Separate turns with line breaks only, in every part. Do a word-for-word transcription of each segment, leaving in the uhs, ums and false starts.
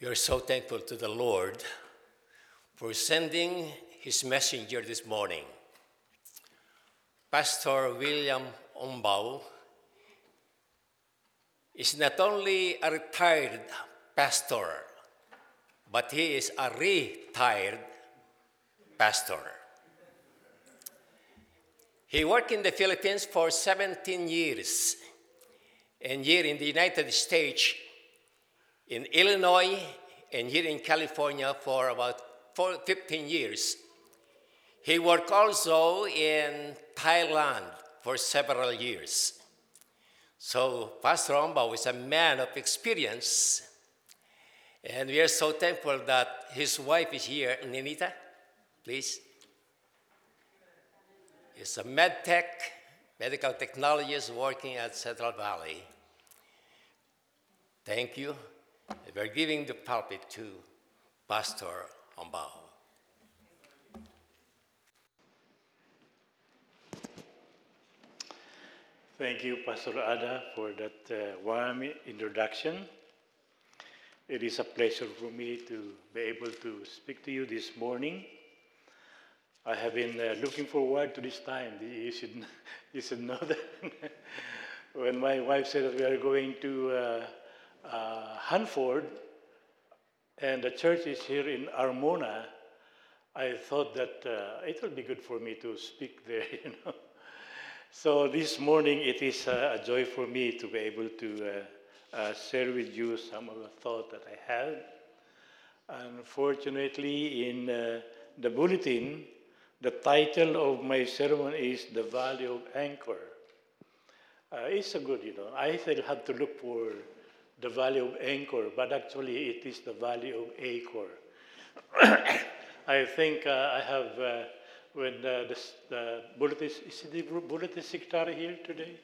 We are so thankful to the Lord for sending his messenger this morning. Pastor William Ombao is not only a retired pastor, but he is a retired pastor. He worked in the Philippines for seventeen years, and here in the United States, in Illinois, and here in California for about fifteen years. He worked also in Thailand for several years. So Pastor Ombao is a man of experience, and we are so thankful that his wife is here. Ninita, please. He's a med tech, medical technologist working at Central Valley. Thank you. We're giving the pulpit to Pastor Ombao.
Thank you, Pastor Ada, for that uh, warm introduction. It is a pleasure for me to be able to speak to you this morning. I have been uh, looking forward to this time. You should, you should know that. When my wife said that we are going to uh, uh, Hanford, and the church is here in Armona, I thought that uh, it will be good for me to speak there, you know. So this morning, it is uh, a joy for me to be able to uh, uh, share with you some of the thoughts that I have. Unfortunately, in uh, the bulletin, the title of my sermon is The Value of Anchor. Uh, it's a good, you know. I still have to look for the value of anchor, but actually it is the value of acre. I think uh, I have... Uh, When uh, the, the bulletin, is the bulletin secretary here today?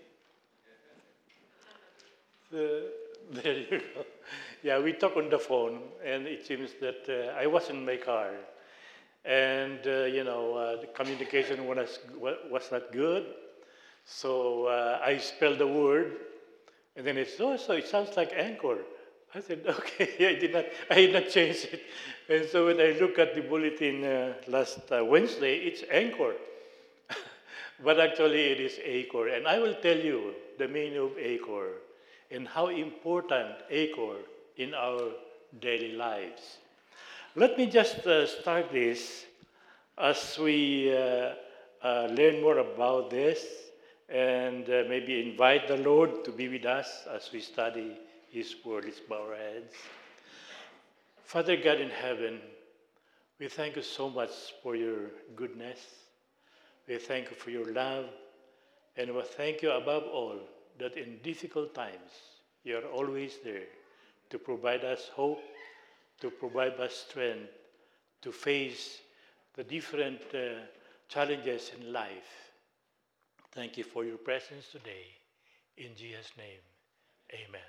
The, there you go. Yeah, we talked on the phone, and it seems that uh, I was in my car, and uh, you know uh, the communication was was not good. So uh, I spelled the word, and then it's oh, so it sounds like anchor. I said, okay, I did not, I did not change it. And so when I look at the bulletin uh, last uh, Wednesday, it's anchor. But actually it is acre. And I will tell you the meaning of acre and how important acre in our daily lives. Let me just uh, start this as we uh, uh, learn more about this and uh, maybe invite the Lord to be with us as we study His word. Let's bow our heads. Father God in heaven, we thank you so much for your goodness. We thank you for your love. And we thank you above all that in difficult times, you are always there to provide us hope, to provide us strength, to face the different uh, challenges in life. Thank you for your presence today. In Jesus' name, amen.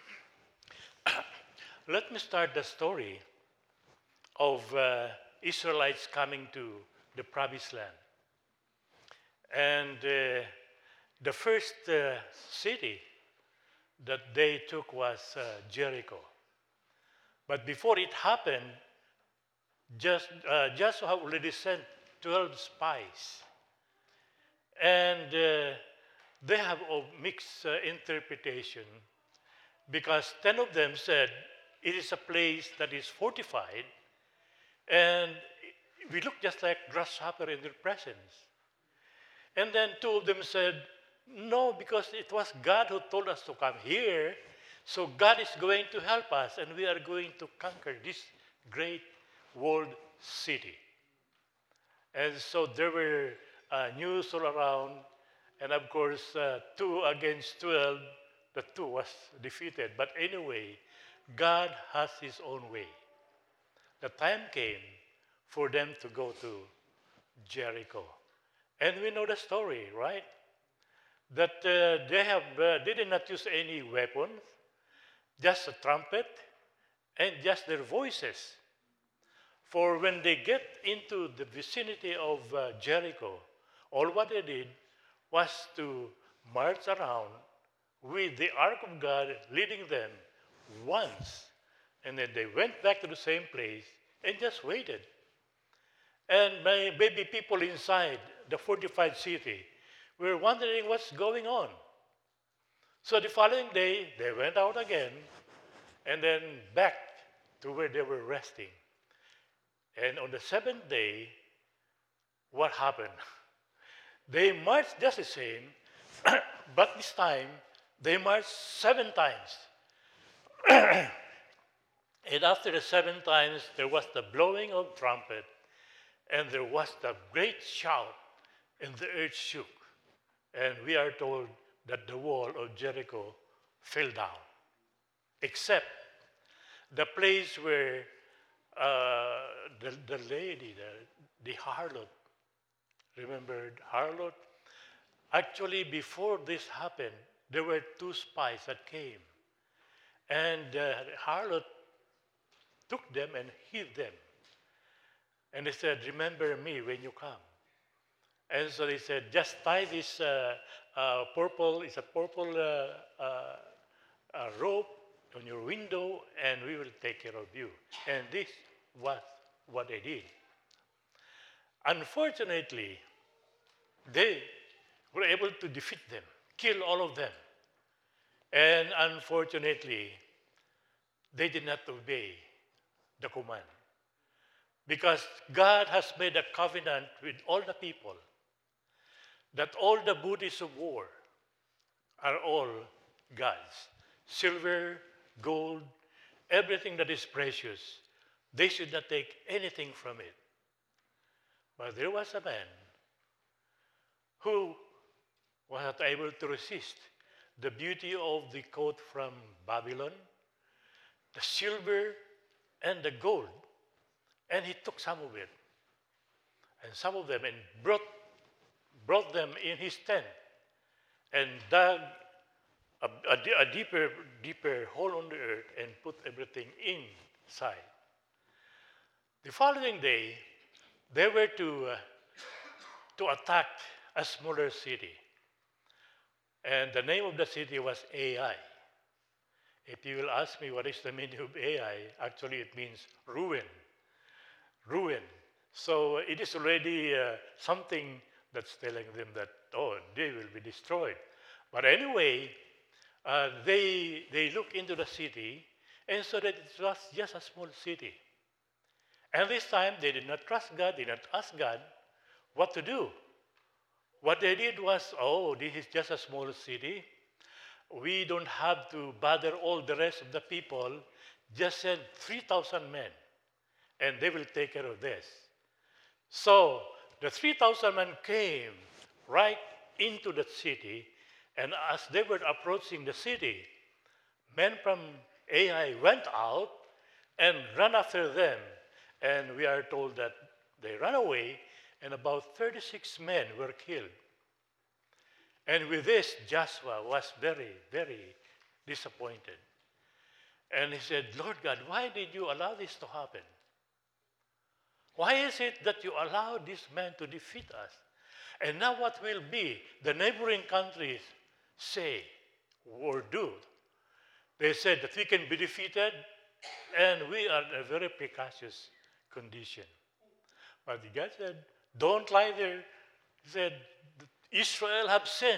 Let me start the story of uh, Israelites coming to the promised land. And uh, the first uh, city that they took was uh, Jericho. But before it happened, just, uh, Joshua already sent twelve spies. And uh, they have a mixed uh, interpretation, because ten of them said, it is a place that is fortified, and we look just like grasshopper in their presence. And then two of them said, no, because it was God who told us to come here, so God is going to help us, and we are going to conquer this great world city. And so there were uh, news all around, and of course, uh, two against twelve, the two was defeated. But anyway, God has his own way. The time came for them to go to Jericho. And we know the story, right? That uh, they, have, uh, they did not use any weapons, just a trumpet and just their voices. For when they get into the vicinity of uh, Jericho, all what they did was to march around with the ark of God leading them once, And then they went back to the same place and just waited. And my baby people inside the fortified city were wondering what's going on. So the following day, they went out again and then back to where they were resting. And on the seventh day, what happened? They marched just the same, but this time, they marched seven times. And after the seven times, there was the blowing of trumpet, and there was the great shout, and the earth shook. And we are told that the wall of Jericho fell down, except the place where uh, the, the lady, the, the harlot, remember harlot? Actually, before this happened, there were two spies that came. And the harlot took them and hid them. And they said, remember me when you come. And so they said, just tie this uh, uh, purple, it's a purple uh, uh, uh, rope on your window, and we will take care of you. And this was what they did. Unfortunately, they were able to defeat them, kill all of them. And unfortunately, they did not obey the command. Because God has made a covenant with all the people that all the booties of war are all God's. Silver, gold, everything that is precious, they should not take anything from it. But there was a man who was not able to resist the beauty of the coat from Babylon, the silver and the gold, and he took some of it, and some of them, and brought, brought them in his tent, and dug a, a, a deeper, deeper hole on the earth, and put everything inside. The following day, they were to, uh, to attack a smaller city. And the name of the city was Ai. If you will ask me what is the meaning of Ai, actually it means ruin. Ruin. So it is already uh, something that's telling them that, oh, they will be destroyed. But anyway, uh, they, they look into the city and saw that it was just a small city. And this time they did not trust God, did not ask God what to do. What they did was, oh, this is just a small city. We don't have to bother all the rest of the people. Just send three thousand men, and they will take care of this. So the three thousand men came right into the city, and as they were approaching the city, men from Ai went out and ran after them. And we are told that they ran away, and about thirty-six men were killed. And with this, Joshua was very, very disappointed. And he said, Lord God, why did you allow this to happen? Why is it that you allowed this man to defeat us? And now what will be the neighboring countries say or do? They said that we can be defeated, and we are in a very precarious condition. But God said, don't lie there. He said, Israel have sinned.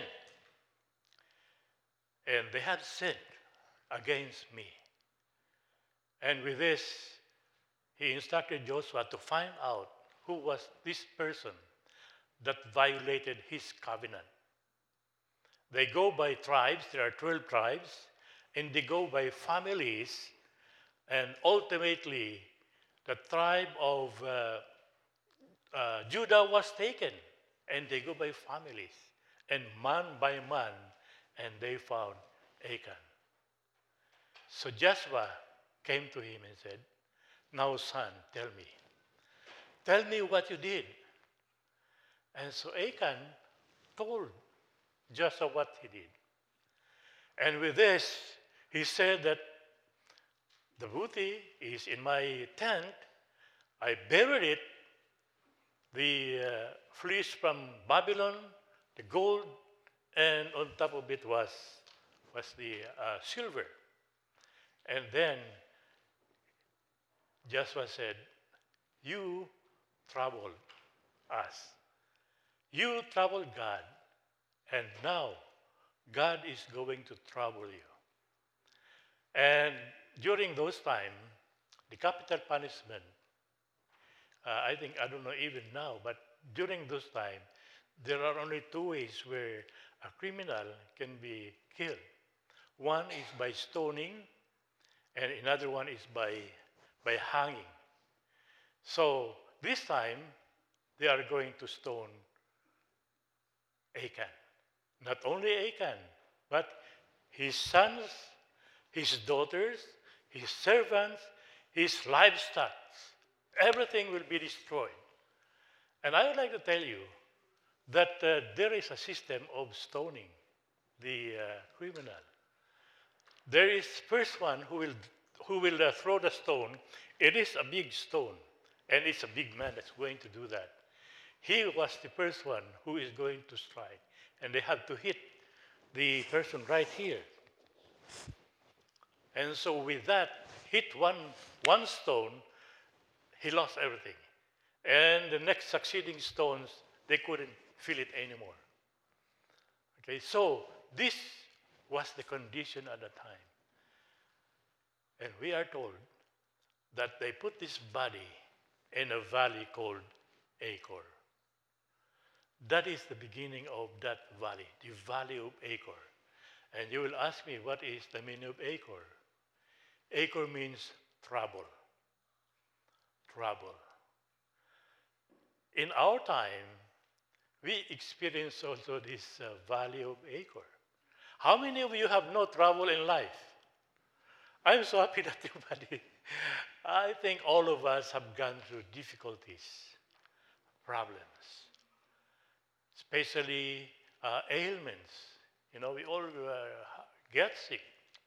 And they have sinned against me. And with this, he instructed Joshua to find out who was this person that violated his covenant. They go by tribes, there are twelve tribes, and they go by families, and ultimately the tribe of uh, uh, Judah was taken, and they go by families, and man by man, and they found Achan. So Joshua came to him and said, now son, tell me. Tell me what you did. And so Achan told Joshua what he did. And with this, he said that the booty is in my tent. I buried it, the uh, fleece from Babylon, the gold, and on top of it was, was the uh, silver. And then Joshua said, you troubled us. You troubled God, and now God is going to trouble you. And during those times, the capital punishment, uh, I think, I don't know even now, but during those times, there are only two ways where a criminal can be killed. One is by stoning, and another one is by, by hanging. So this time, they are going to stone Achan. Not only Achan, but his sons, his daughters, his servants, his livestock. Everything will be destroyed. And I would like to tell you that uh, there is a system of stoning the uh, criminal. There is first one who will, who will uh, throw the stone. It is a big stone, and it's a big man that's going to do that. He was the first one who is going to strike, and they have to hit the person right here. And so with that, hit one, one stone, he lost everything. And the next succeeding stones, they couldn't feel it anymore. Okay, so this was the condition at the time. And we are told that they put this body in a valley called Achor. That is the beginning of that valley, the valley of Achor. And you will ask me, what is the meaning of Achor? Achor means trouble. Trouble. In our time, we experience also this uh, valley of Achor. How many of you have no trouble in life? I'm so happy that everybody, I think all of us have gone through difficulties, problems, especially uh, ailments. You know, we all uh, get sick.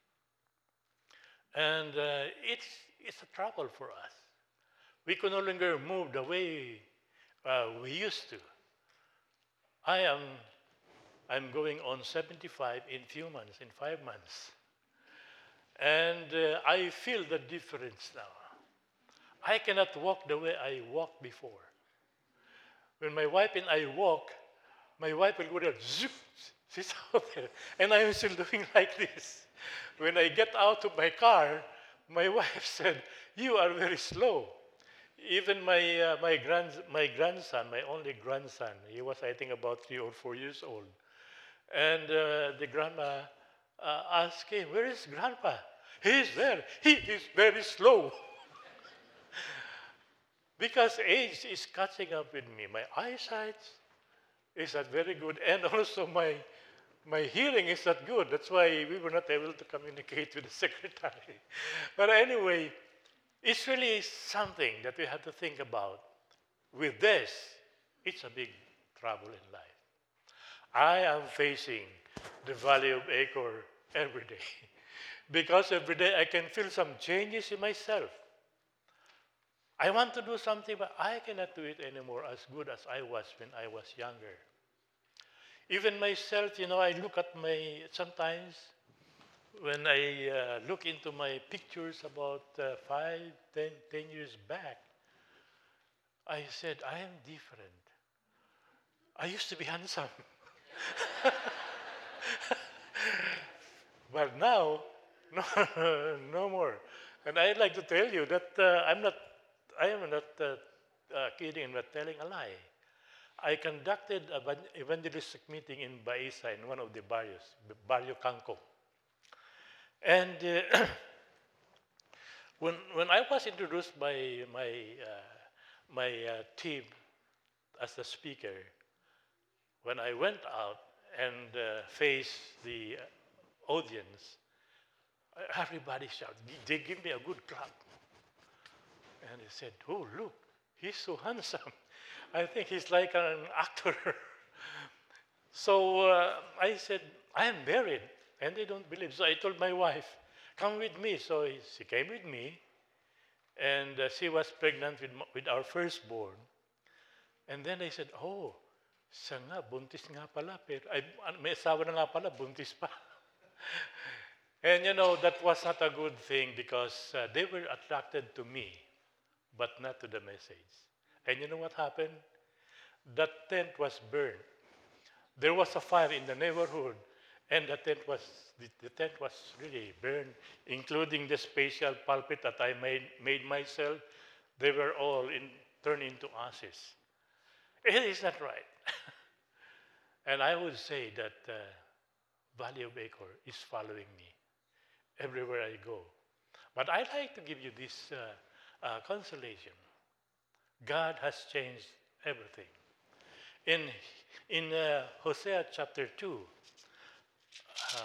And uh, it's, it's a trouble for us. We can no longer move the way uh, we used to. I am I'm going on seventy-five in few months, in five months. And uh, I feel the difference now. I cannot walk the way I walked before. When my wife and I walk, my wife will go there, zoop, she's out there, and I'm still doing like this. When I get out of my car, my wife said, you are very slow. Even my, uh, my, grand, my grandson, my only grandson, he was, I think, about three or four years old. And uh, the grandma uh, asked him, where is Grandpa? He's there. He is very slow. Because age is catching up with me. My eyesight is not very good. And also my, my hearing is not good. That's why we were not able to communicate with the secretary. But anyway, it's really something that we have to think about. With this, it's a big trouble in life. I am facing the valley of Achor every day. Because every day I can feel some changes in myself. I want to do something, but I cannot do it anymore as good as I was when I was younger. Even myself, you know, I look at my, sometimes when I uh, look into my pictures about uh, five, ten, ten years back, I said, I am different. I used to be handsome. But now, no, no more. And I'd like to tell you that uh, I'm not, I am not uh, uh, kidding, I'm not telling a lie. I conducted an evangelistic meeting in Baisa, in one of the barrios, Barrio Canco. And uh, when, when I was introduced by my, uh, my uh, team as the speaker, when I went out and uh, faced the audience, everybody shouted. They gave me a good clap. And they said, oh, look, he's so handsome. I think he's like an actor. So uh, I said, I am married. And they don't believe. So I told my wife, come with me. So she came with me. And uh, she was pregnant with, with our firstborn. And then I said, oh, siya nga, buntis nga pala. Pero, ay, may asawa na nga pala, buntis pa. And you know, that was not a good thing because uh, they were attracted to me but not to the message. And you know what happened? That tent was burned. There was a fire in the neighborhood, and the tent was the, the tent was really burned, including the special pulpit that I made made myself. They were all in, turned into ashes. It is not right. And I would say that uh, Valley of Achor is following me everywhere I go. But I'd like to give you this uh, uh, consolation. God has changed everything. In, in uh, Hosea chapter two, uh,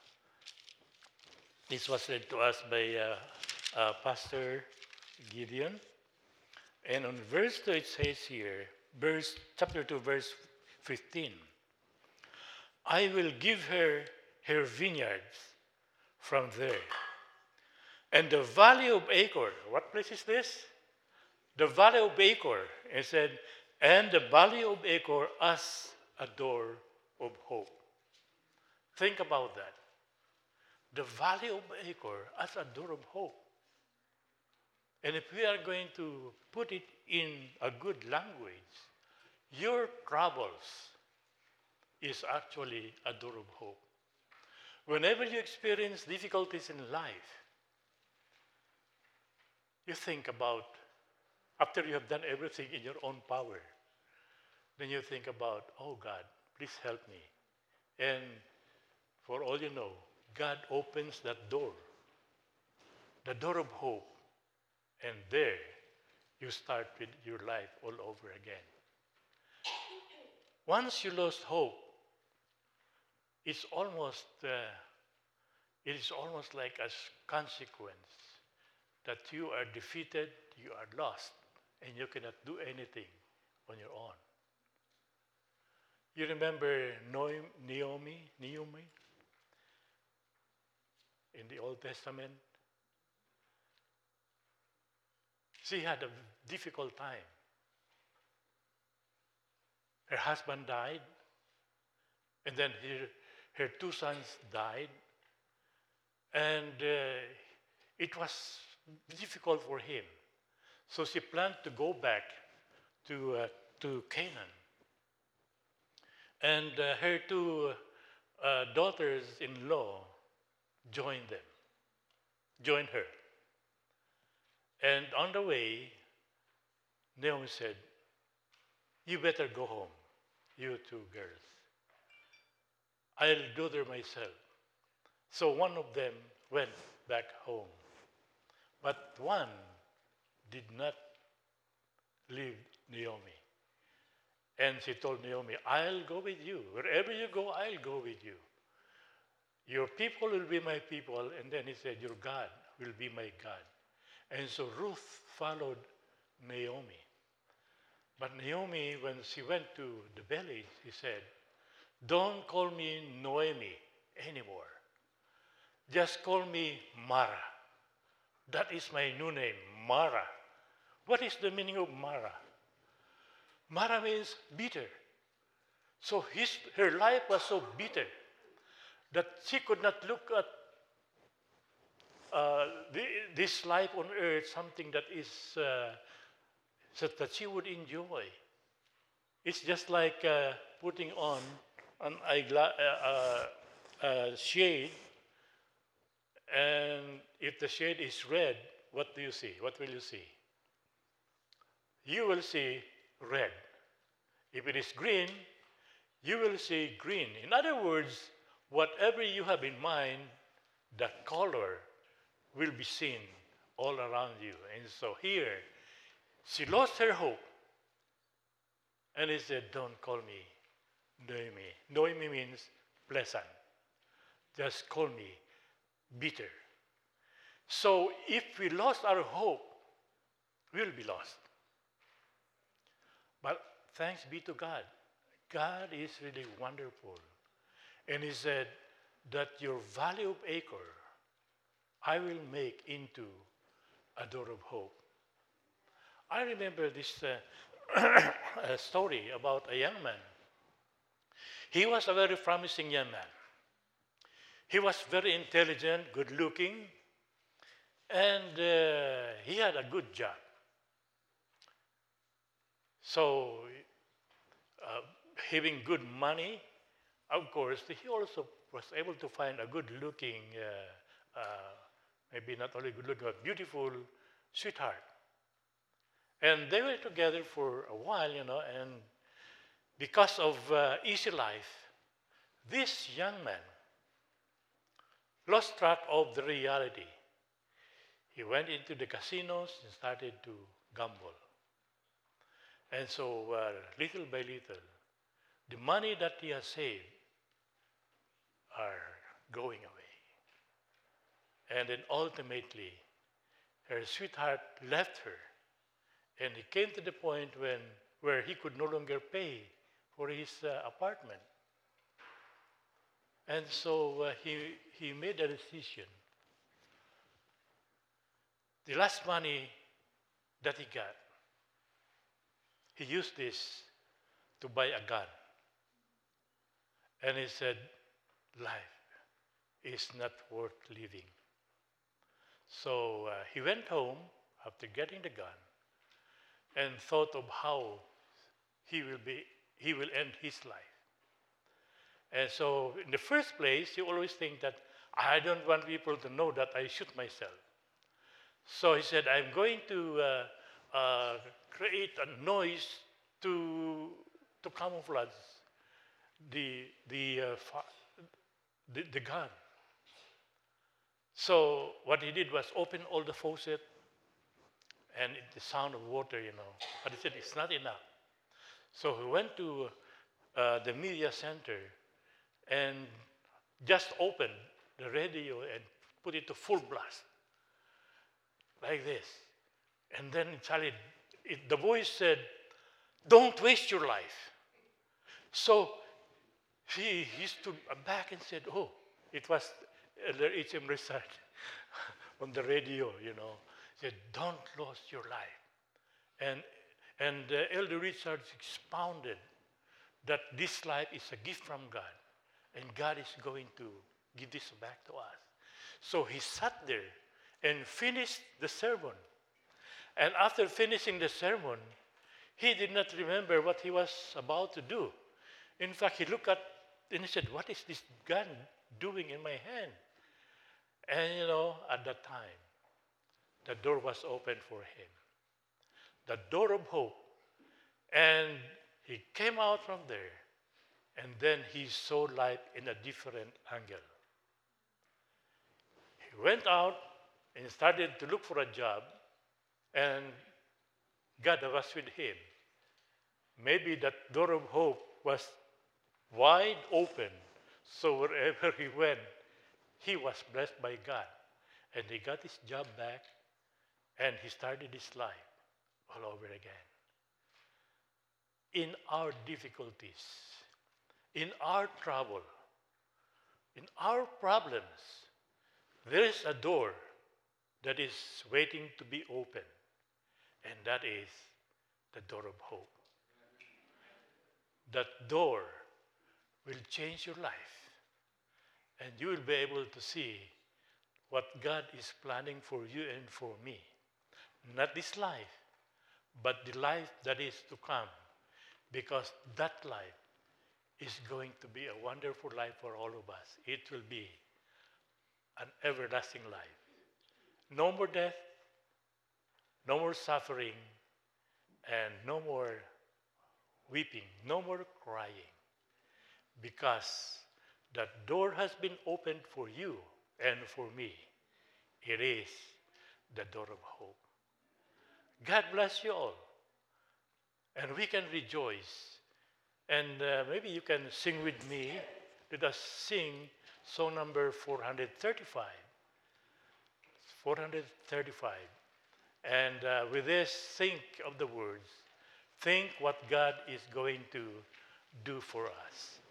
this was read to us by uh, uh, Pastor Gideon. And on verse two it says here, verse, chapter two, verse fifteen, I will give her her vineyards from there. And the valley of Achor, what place is this? The valley of Achor, it said, and the valley of Achor as a door of hope. Think about that. The valley of Achor as a door of hope. And if we are going to put it in a good language, your troubles is actually a door of hope. Whenever you experience difficulties in life, you think about, after you have done everything in your own power, then you think about, oh God, please help me. And for all you know, God opens that door, the door of hope, and there you start with your life all over again. Once you lost hope, it's almost, uh, it is almost like a consequence that you are defeated, you are lost, and you cannot do anything on your own. You remember Naomi, Naomi in the Old Testament? She had a difficult time. Her husband died, and then her, her two sons died, and uh, it was difficult for him. So she planned to go back to, uh, to Canaan. And uh, her two uh, daughters-in-law joined them, joined her. And on the way, Naomi said, you better go home, you two girls. I'll do there myself. So one of them went back home. But one did not leave Naomi. And she told Naomi, I'll go with you. Wherever you go, I'll go with you. Your people will be my people. And then he said, your God will be my God. And so Ruth followed Naomi. But Naomi, when she went to the village, he said, don't call me Noemi anymore. Just call me Mara. That is my new name, Mara. What is the meaning of Mara? Mara means bitter. So his, her life was so bitter that she could not look at uh, the, this life on earth, something that is uh, so that she would enjoy. It's just like uh, putting on an eyeglass, uh, uh, uh, shade, and if the shade is red, what do you see? What will you see? You will see red. If it is green, you will see green. In other words, whatever you have in mind, the color will be seen all around you. And so here, she lost her hope. And he said, don't call me Noemi. Noemi means pleasant. Just call me bitter. So if we lost our hope, we'll be lost. But thanks be to God. God is really wonderful. And he said that your valley of Achor, I will make into a door of hope. I remember this uh, a story about a young man. He was a very promising young man. He was very intelligent, good looking, and uh, he had a good job. So, uh, having good money, of course, he also was able to find a good-looking, uh, uh, maybe not only good-looking, but beautiful sweetheart. And they were together for a while, you know, and because of uh, easy life, this young man lost track of the reality. He went into the casinos and started to gamble. And so, uh, little by little, the money that he has saved are going away. And then ultimately, her sweetheart left her. And he came to the point when, where he could no longer pay for his uh, apartment. And so uh, he, he made a decision. The last money that he got, he used this to buy a gun. And he said, life is not worth living. So uh, he went home after getting the gun and thought of how he will be, he will end his life. And so in the first place, you always think that I don't want people to know that I shoot myself. So he said, I'm going to uh, uh, create a noise to, to camouflage the, the, uh, fa- the, the gun. So what he did was open all the faucet and it, the sound of water, you know. But he said, it's not enough. So he went to uh, the media center and just opened the radio and put it to full blast, like this. And then suddenly, it, the voice said, don't waste your life. So he, he stood back and said, oh, it was Elder H M Richard on the radio, you know. He said, don't lose your life. And, and uh, Elder Richard expounded that this life is a gift from God, and God is going to give this back to us. So he sat there and finished the sermon. And after finishing the sermon, he did not remember what he was about to do. In fact, he looked at and he said, what is this gun doing in my hand? And you know, at that time, the door was open for him. The door of hope. And he came out from there. And then he saw life in a different angle. He went out and started to look for a job. And God was with him. Maybe that door of hope was wide open. So wherever he went, he was blessed by God. And he got his job back, and he started his life all over again. In our difficulties, in our trouble, in our problems, there is a door that is waiting to be opened, and that is the door of hope. That door will change your life, and you will be able to see what God is planning for you and for me. Not this life, but the life that is to come, because that life is going to be a wonderful life for all of us. It will be an everlasting life. No more death, no more suffering, and no more weeping, no more crying, because that door has been opened for you and for me. It is the door of hope. God bless you all. And we can rejoice. And uh, maybe you can sing with me. Let us sing song number four thirty-five. four thirty-five. And uh, with this, think of the words. Think what God is going to do for us.